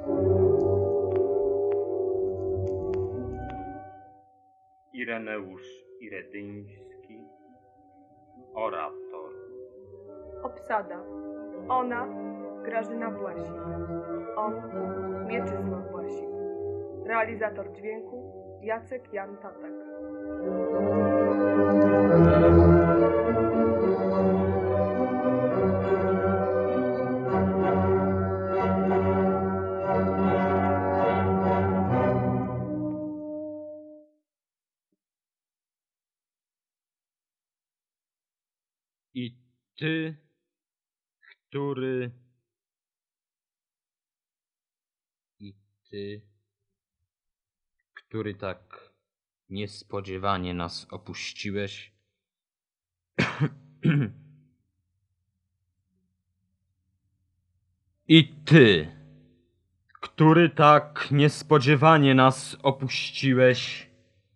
Ireneusz Iredyński, orator. Obsada. Ona Grażyna Błasik. On Mieczysław Błasik. Realizator dźwięku Jacek Jan Tatak. I ty, który... I ty, który tak niespodziewanie nas opuściłeś. I ty, który tak niespodziewanie nas opuściłeś,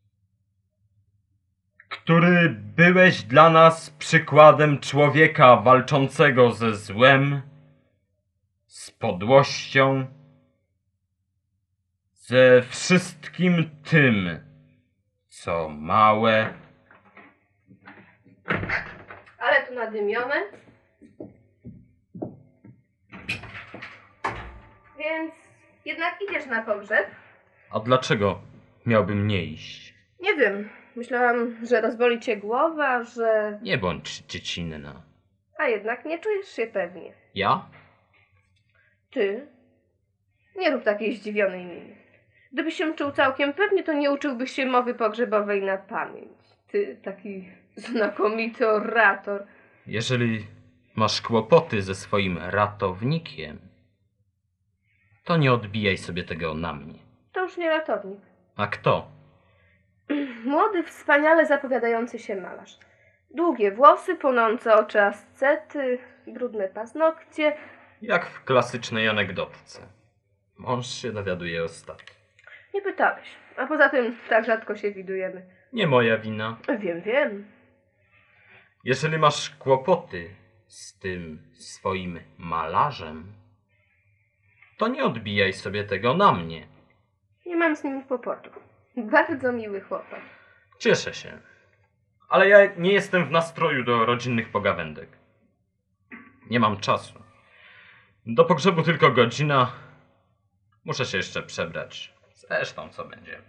który byłeś dla nas przykładem człowieka walczącego ze złem, z podłością, ze wszystkim tym, co małe. Ale tu nadymione. Więc jednak idziesz na pogrzeb? A dlaczego miałbym nie iść? Nie wiem. Myślałam, że rozboli cię głowa, że... Nie bądź dziecinna. A jednak nie czujesz się pewnie. Ja? Ty? Nie rób takiej zdziwionej miny. Gdybyś się czuł całkiem pewnie, to nie uczyłbyś się mowy pogrzebowej na pamięć. Ty, taki znakomity orator. Jeżeli masz kłopoty ze swoim ratownikiem, to nie odbijaj sobie tego na mnie. To już nie ratownik. A kto? Młody, wspaniale zapowiadający się malarz. Długie włosy, płonące oczy ascety, brudne paznokcie. Jak w klasycznej anegdotce. Mąż się dowiaduje ostatnio. Nie pytałeś. A poza tym tak rzadko się widujemy. Nie moja wina. Wiem. Jeżeli masz kłopoty z tym swoim malarzem, to nie odbijaj sobie tego na mnie. Nie mam z nim kłopotu. Bardzo miły chłopak. Cieszę się. Ale ja nie jestem w nastroju do rodzinnych pogawędek. Nie mam czasu. Do pogrzebu tylko godzina. Muszę się jeszcze przebrać. Zresztą co będzie?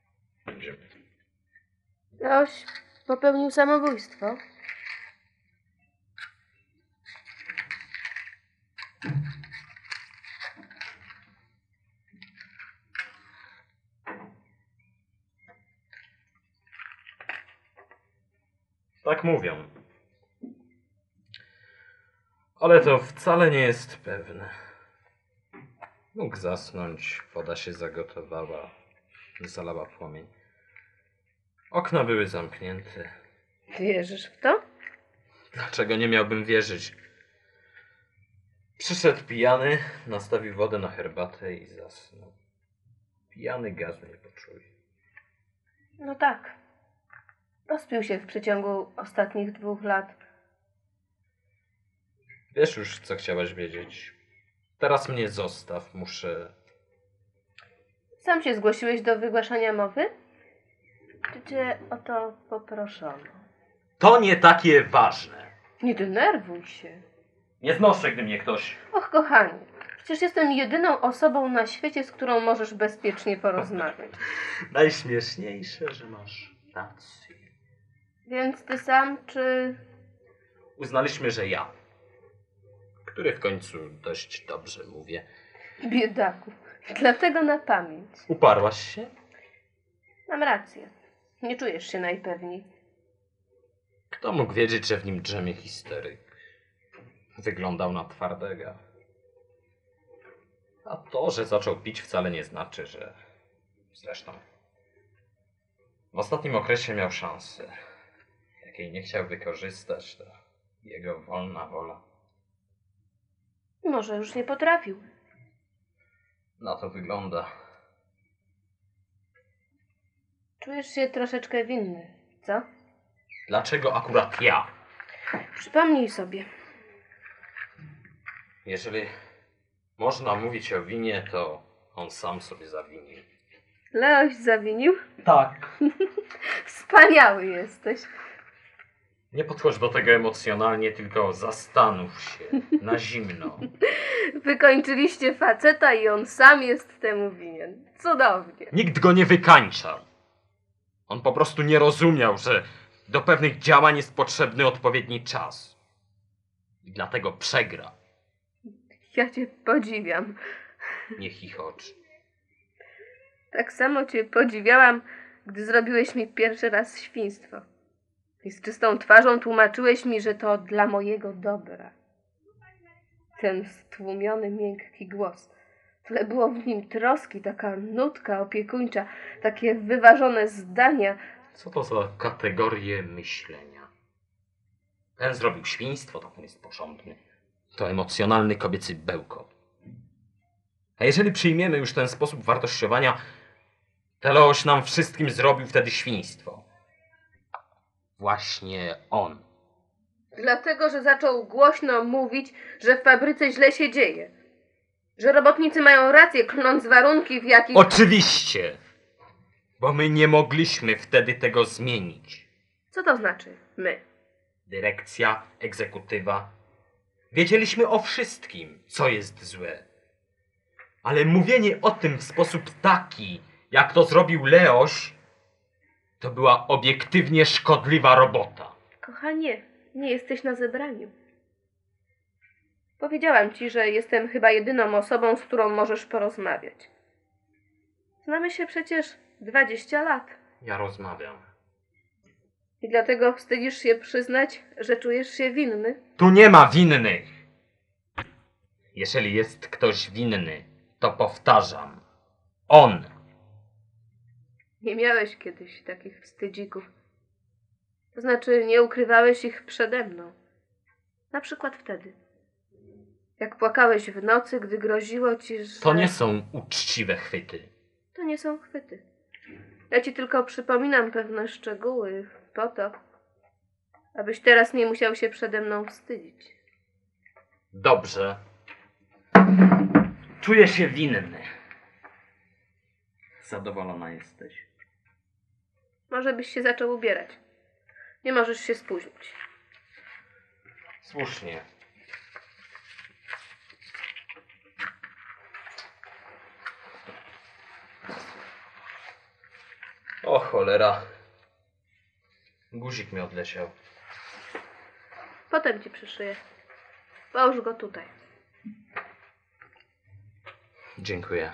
Ktoś popełnił samobójstwo. Tak mówią. Ale to wcale nie jest pewne. Mógł zasnąć, woda się zagotowała, zalała płomień. Okna były zamknięte. Wierzysz w to? Dlaczego nie miałbym wierzyć? Przyszedł pijany, nastawił wodę na herbatę i zasnął. Pijany gazu nie poczuje. No tak. Rozpił się w przeciągu ostatnich 2 lat. Wiesz już, co chciałaś wiedzieć. Teraz mnie zostaw, muszę... Sam się zgłosiłeś do wygłaszania mowy? Czy cię o to poproszono? To nie takie ważne. Nie denerwuj się. Nie znoszę, gdy mnie ktoś... Och, kochanie, przecież jestem jedyną osobą na świecie, z którą możesz bezpiecznie porozmawiać. Najśmieszniejsze, że masz rację. Więc ty sam, czy... Uznaliśmy, że ja, który w końcu dość dobrze mówię. Biedaku. Dlatego na pamięć. Uparłaś się? Mam rację. Nie czujesz się najpewniej. Kto mógł wiedzieć, że w nim drzemie histeryk? Wyglądał na twardego. A to, że zaczął pić, wcale nie znaczy, że... Zresztą... W ostatnim okresie miał szansę. Jakiej nie chciał wykorzystać, to jego wolna wola. Może już nie potrafił. Na to wygląda. Czujesz się troszeczkę winny, co? Dlaczego akurat ja? Przypomnij sobie. Jeżeli można mówić o winie, to On sam sobie zawinił. Leoś zawinił? Tak. Wspaniały jesteś. Nie podchodź do tego emocjonalnie, tylko zastanów się na zimno. Wykończyliście faceta i on sam jest temu winien. Cudownie. Nikt go nie wykańczał. On po prostu nie rozumiał, że do pewnych działań jest potrzebny odpowiedni czas. I dlatego przegra. Ja cię podziwiam. Nie chichocz. Tak samo cię podziwiałam, gdy zrobiłeś mi pierwszy raz świństwo. I z czystą twarzą tłumaczyłeś mi, że to dla mojego dobra. Ten stłumiony, miękki głos. Tyle było w nim troski, taka nutka opiekuńcza, takie wyważone zdania. Co to za kategorie myślenia? Ten zrobił świństwo, to ten jest porządny. To emocjonalny kobiecy bełkot. A jeżeli przyjmiemy już ten sposób wartościowania, to Leoś nam wszystkim zrobił wtedy świństwo. Właśnie on. Dlatego, że zaczął głośno mówić, że w fabryce źle się dzieje. Że robotnicy mają rację, klnąc warunki, w jakich... Oczywiście! Bo my nie mogliśmy wtedy tego zmienić. Co to znaczy my? Dyrekcja, egzekutywa. Wiedzieliśmy o wszystkim, co jest złe. Ale mówienie o tym w sposób taki, jak to zrobił Leoś, to była obiektywnie szkodliwa robota. Kochanie, nie jesteś na zebraniu. Powiedziałam ci, że jestem chyba jedyną osobą, z którą możesz porozmawiać. Znamy się przecież 20 lat. Ja rozmawiam. I dlatego wstydzisz się przyznać, że czujesz się winny? Tu nie ma winnych. Jeżeli jest ktoś winny, to powtarzam. On. Nie miałeś kiedyś takich wstydzików. To znaczy, nie ukrywałeś ich przede mną. Na przykład wtedy. Jak płakałeś w nocy, gdy groziło ci, że... To nie są uczciwe chwyty. To nie są chwyty. Ja ci tylko przypominam pewne szczegóły po to, abyś teraz nie musiał się przede mną wstydzić. Dobrze. Czuję się winny. Zadowolona jesteś? Może byś się zaczął ubierać. Nie możesz się spóźnić. Słusznie. O cholera. Guzik mi odleciał. Potem ci przyszyję. Połóż go tutaj. Dziękuję.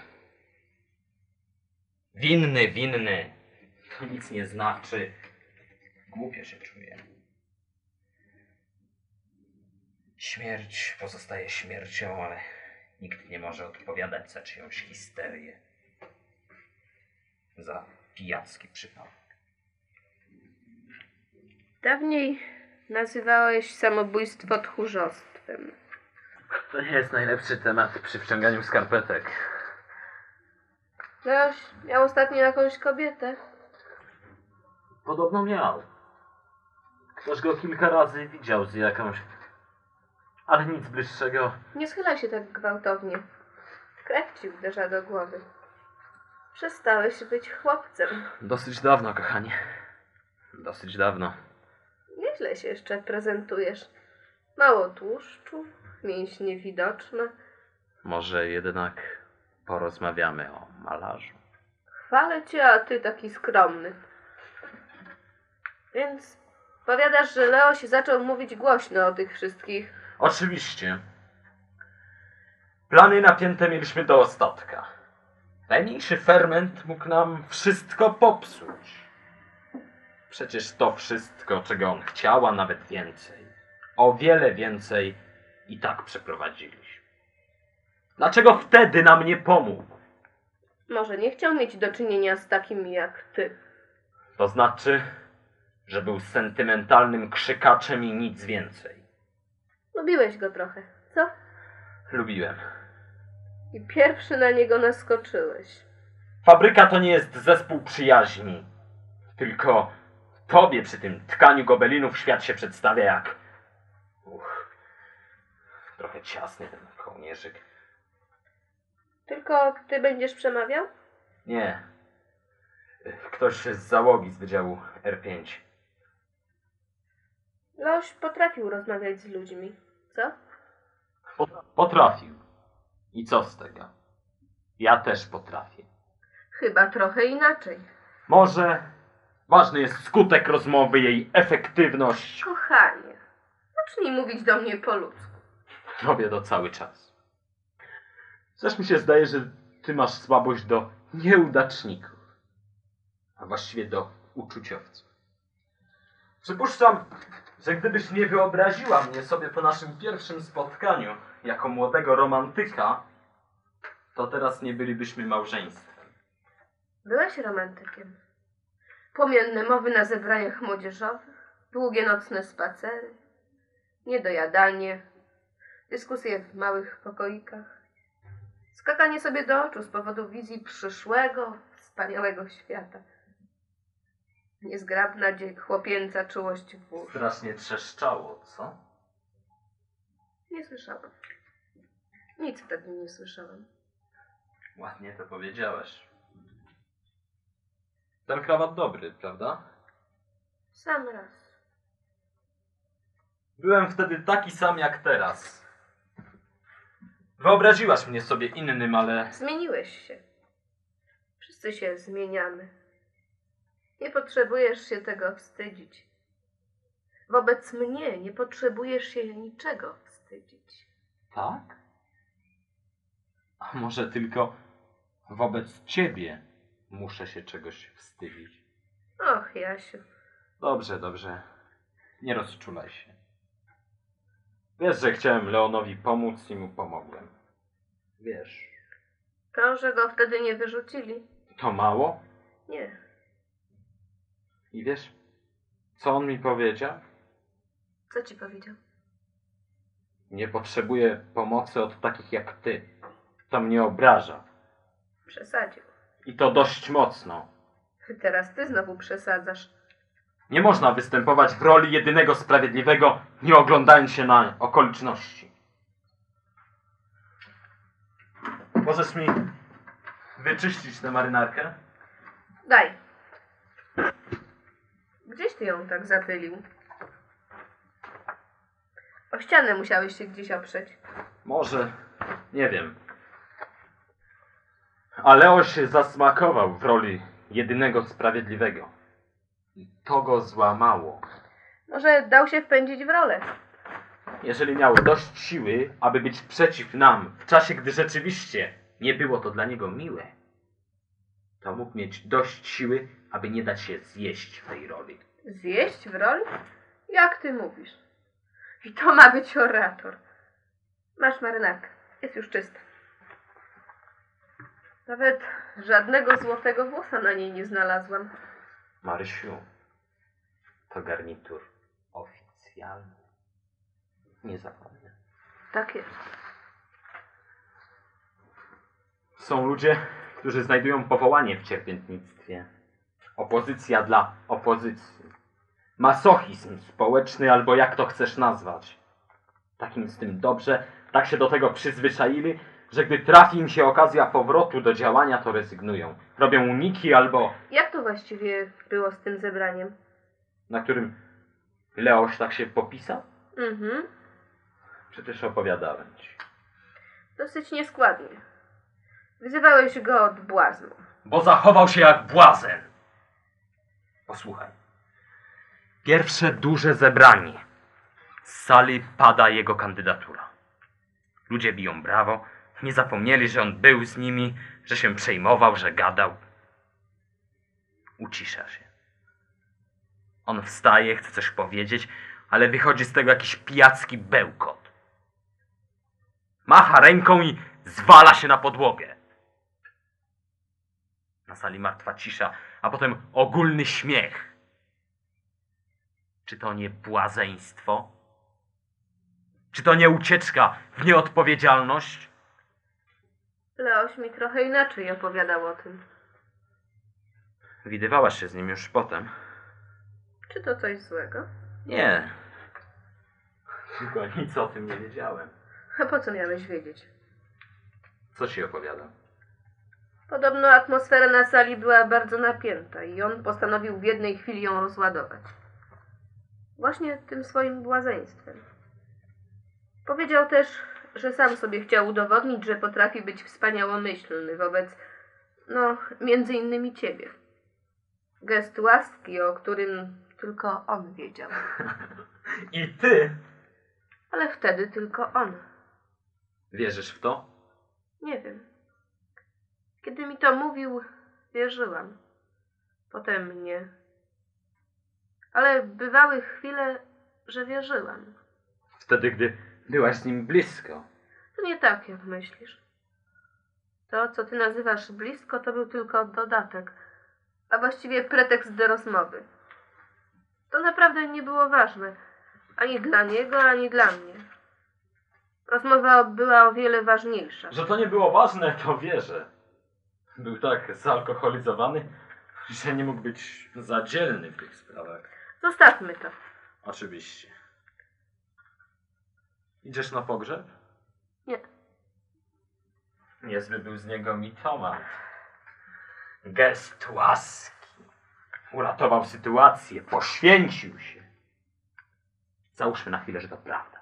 Winny, winny. To nic nie znaczy. Głupio się czuję. Śmierć pozostaje śmiercią, ale nikt nie może odpowiadać za czyjąś histerię. Za pijacki przypadek. Dawniej nazywałeś samobójstwo tchórzostwem. To nie jest najlepszy temat przy wciąganiu skarpetek. Leoś miał ostatnio jakąś kobietę. Podobno miał. Ktoś go kilka razy widział z jakąś... Ale nic bliższego. Nie schylaj się tak gwałtownie. Krew ci uderza do głowy. Przestałeś być chłopcem. Dosyć dawno, kochanie. Dosyć dawno. Nieźle się jeszcze prezentujesz. Mało tłuszczu, mięśnie widoczne. Może jednak porozmawiamy o malarzu. Chwalę cię, a ty taki skromny. Więc powiadasz, że Leoś zaczął mówić głośno o tych wszystkich. Oczywiście. Plany napięte mieliśmy do ostatka. Najmniejszy ferment mógł nam wszystko popsuć. Przecież to wszystko, czego on chciał, a nawet więcej. O wiele więcej i tak przeprowadziliśmy. Dlaczego wtedy nam nie pomógł? Może nie chciał mieć do czynienia z takim jak ty. To znaczy, że był sentymentalnym krzykaczem i nic więcej. Lubiłeś go trochę, co? Lubiłem. I pierwszy na niego naskoczyłeś. Fabryka to nie jest zespół przyjaźni. Tylko tobie przy tym tkaniu gobelinów świat się przedstawia jak... Trochę ciasny ten kołnierzyk. Tylko ty będziesz przemawiał? Nie. Ktoś z załogi z Wydziału R5. Leoś potrafił rozmawiać z ludźmi, co? Potrafił. I co z tego? Ja też potrafię. Chyba trochę inaczej. Może ważny jest skutek rozmowy, jej efektywność. Kochanie, zacznij mówić do mnie po ludzku. Robię to cały czas. Też mi się zdaje, że ty masz słabość do nieudaczników. A właściwie do uczuciowców. Przypuszczam, że gdybyś nie wyobraziła mnie sobie po naszym pierwszym spotkaniu jako młodego romantyka, to teraz nie bylibyśmy małżeństwem. Byłeś romantykiem. Płomienne mowy na zebraniach młodzieżowych, długie nocne spacery, niedojadanie, dyskusje w małych pokoikach, skakanie sobie do oczu z powodu wizji przyszłego, wspaniałego świata. Niezgrabna chłopięca czułość w uszy. Strasznie trzeszczało, co? Nie słyszałam. Nic wtedy nie słyszałam. Ładnie to powiedziałeś. Ten krawat dobry, prawda? Sam raz. Byłem wtedy taki sam jak teraz. Wyobraziłaś mnie sobie innym, ale... Zmieniłeś się. Wszyscy się zmieniamy. Nie potrzebujesz się tego wstydzić. Wobec mnie nie potrzebujesz się niczego wstydzić. Tak? A może tylko wobec ciebie muszę się czegoś wstydzić? Och, Jasiu. Dobrze, dobrze. Nie rozczulaj się. Wiesz, że chciałem Leonowi pomóc i mu pomogłem. Wiesz. To, że go wtedy nie wyrzucili? To mało? Nie. I wiesz, co on mi powiedział? Co ci powiedział? Nie potrzebuję pomocy od takich jak ty. To mnie obraża. Przesadził. I to dość mocno. Teraz ty znowu przesadzasz. Nie można występować w roli jedynego sprawiedliwego, nie oglądając się na okoliczności. Możesz mi wyczyścić tę marynarkę? Daj. Gdzieś ty ją tak zapylił? O ścianę musiałeś się gdzieś oprzeć. Może, nie wiem. A Leo się zasmakował w roli jedynego sprawiedliwego. I to go złamało. Może dał się wpędzić w rolę. Jeżeli miał dość siły, aby być przeciw nam w czasie, gdy rzeczywiście nie było to dla niego miłe, to mógł mieć dość siły, aby nie dać się zjeść w tej roli. Zjeść w roli? Jak ty mówisz? I to ma być orator. Masz marynarkę. Jest już czysta. Nawet żadnego złotego włosa na niej nie znalazłam. Marysiu, to garnitur oficjalny. Nie zapomnę. Tak jest. Są ludzie, którzy znajdują powołanie w cierpiętnictwie. Opozycja dla opozycji. Masochizm społeczny, albo jak to chcesz nazwać. Takim z tym dobrze, tak się do tego przyzwyczaili, że gdy trafi im się okazja powrotu do działania, to rezygnują. Robią uniki albo... Jak to właściwie było z tym zebraniem? Na którym Leoś tak się popisał? Mhm. Przecież opowiadałem ci. Dosyć nieskładnie. Wyzywałeś go od błaznu. Bo zachował się jak błazen. Posłuchaj. Pierwsze duże zebranie. Z sali pada jego kandydatura. Ludzie biją brawo. Nie zapomnieli, że on był z nimi, że się przejmował, że gadał. Ucisza się. On wstaje, chce coś powiedzieć, ale wychodzi z tego jakiś pijacki bełkot. Macha ręką i zwala się na podłogę. Na sali martwa cisza, a potem ogólny śmiech. Czy to nie błazeństwo? Czy to nie ucieczka w nieodpowiedzialność? Leoś mi trochę inaczej opowiadał o tym. Widywałaś się z nim już potem. Czy to coś złego? Nie. Tylko nic o tym nie wiedziałem. A po co miałeś wiedzieć? Co ci opowiadam? Podobno atmosfera na sali była bardzo napięta i on postanowił w jednej chwili ją rozładować. Właśnie tym swoim błazeństwem. Powiedział też, że sam sobie chciał udowodnić, że potrafi być wspaniałomyślny wobec, między innymi ciebie. Gest łaski, o którym tylko on wiedział. I ty Ale wtedy tylko on. wierzysz w to? Nie wiem. Kiedy mi to mówił, wierzyłam. Potem nie. Ale bywały chwile, że wierzyłam. Wtedy, gdy byłaś z nim blisko. To nie tak, jak myślisz. To, co ty nazywasz blisko, to był tylko dodatek, a właściwie pretekst do rozmowy. To naprawdę nie było ważne, ani dla niego, ani dla mnie. Rozmowa była o wiele ważniejsza. Że to nie było ważne, to wierzę. Był tak zalkoholizowany, że nie mógł być zadzielny w tych sprawach. Zostawmy to. Oczywiście. Idziesz na pogrzeb? Nie. Niezły był z niego mitoman. Gest łaski. Uratował sytuację, poświęcił się. Załóżmy na chwilę, że to prawda.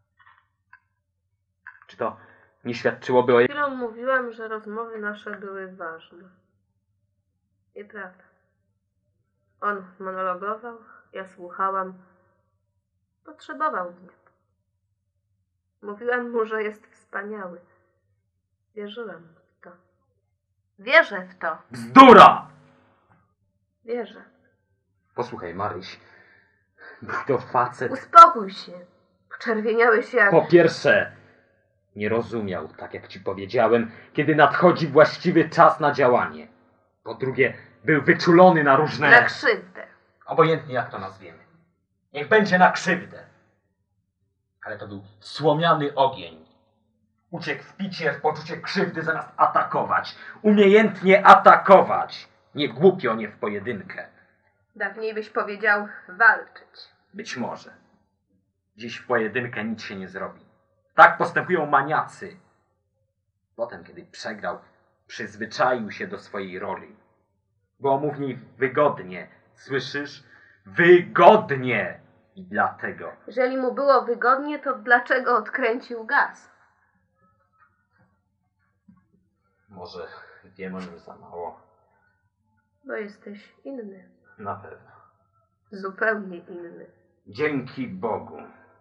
Czy to nie świadczyłoby o... Chwilą mówiłam, że rozmowy nasze były ważne. Nieprawda. On monologował, ja słuchałam. Potrzebował mnie. Mówiłam mu, że jest wspaniały. Wierzyłam w to. Wierzę w to. Bzdura! Wierzę. Posłuchaj, Maryś. Był to facet... Uspokój się. Poczerwieniałeś jak... Po pierwsze, nie rozumiał, tak jak ci powiedziałem, kiedy nadchodzi właściwy czas na działanie. Po drugie, był wyczulony na różne... Na krzywdę. Obojętnie jak to nazwiemy. Niech będzie na krzywdę. Ale to był słomiany ogień. Uciekł w picie, w poczucie krzywdy zamiast atakować. Umiejętnie atakować. Nie głupio, nie w pojedynkę. Dawniej byś powiedział walczyć. Być może. Dziś w pojedynkę nic się nie zrobi. Tak postępują maniacy. Potem, kiedy przegrał, przyzwyczaił się do swojej roli. Było mu w niej wygodnie. Słyszysz? Wygodnie! I dlatego. Jeżeli mu było wygodnie, to dlaczego odkręcił gaz? Może wiem o nim za mało. Bo jesteś inny. Na pewno. Zupełnie inny. Dzięki Bogu.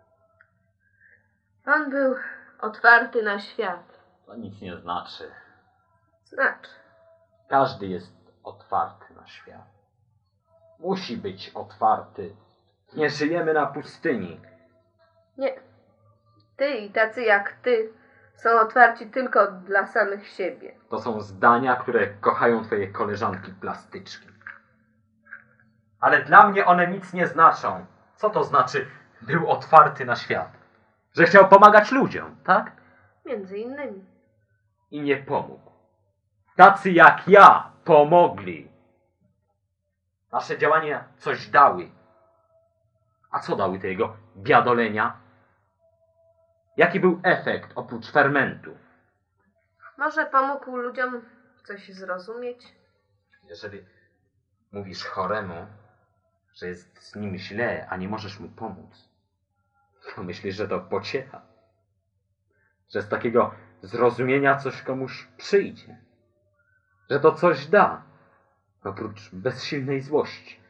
On był otwarty na świat. To nic nie znaczy. Znaczy. Każdy jest otwarty na świat. Musi być otwarty. Nie żyjemy na pustyni. Nie. Ty i tacy jak ty są otwarci tylko dla samych siebie. To są zdania, które kochają twoje koleżanki plastyczki. Ale dla mnie one nic nie znaczą. Co to znaczy, był otwarty na świat? Że chciał pomagać ludziom, tak? Między innymi. I nie pomógł. Tacy jak ja pomogli. Nasze działania coś dały. A co dały te jego biadolenia? Jaki był efekt oprócz fermentu? Może pomógł ludziom coś zrozumieć? Jeżeli mówisz choremu, że jest z nim źle, a nie możesz mu pomóc, to myślisz, że to pociecha. Że z takiego zrozumienia coś komuś przyjdzie. Że to coś da, oprócz bezsilnej złości.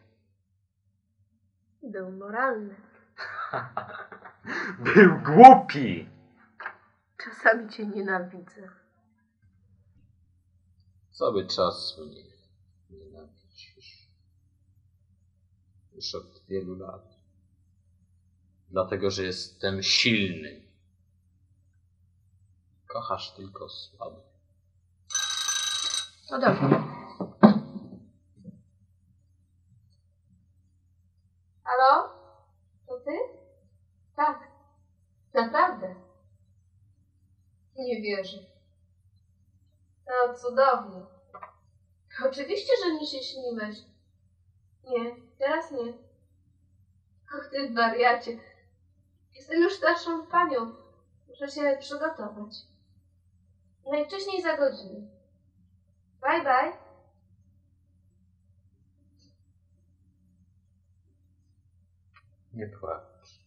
Był moralny. Był głupi! Czasami cię nienawidzę. Cały czas mnie nienawidzisz. Już od wielu lat. Dlatego, że jestem silny. Kochasz tylko słaby. No dobrze. Halo? To ty? Tak. Naprawdę. Nie wierzę. No cudownie. Oczywiście, że mi się śniłeś. Nie, teraz nie. Och ty wariacie. Jestem już starszą panią. Muszę się przygotować. Najwcześniej za godzinę. Bye, bye. Nie płacz.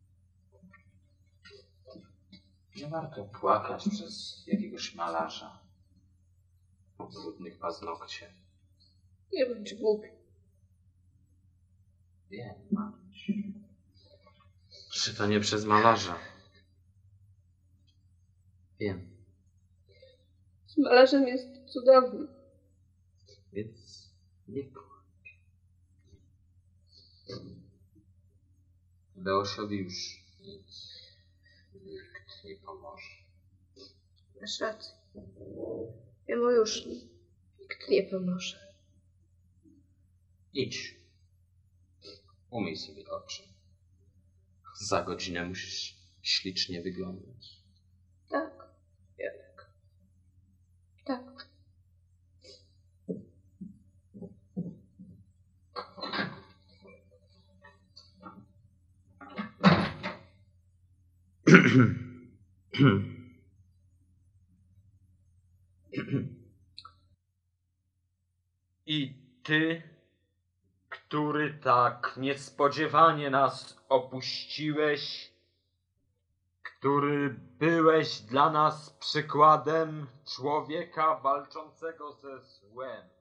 Nie warto płakać przez jakiegoś malarza o brudnych paznokcie. Nie bądź głupi. Wiem, Maruś. Czy to nie przez malarza? Wiem, Z malarzem jest cudowny. więc nie płacz. Leosiowi już nikt nie pomoże. Masz rację. Jemu już nikt nie pomoże. Idź. Umyj sobie oczy. Za godzinę musisz ślicznie wyglądać. Tak, Janek. Tak. I ty, który tak niespodziewanie nas opuściłeś, który byłeś dla nas przykładem człowieka walczącego ze złem.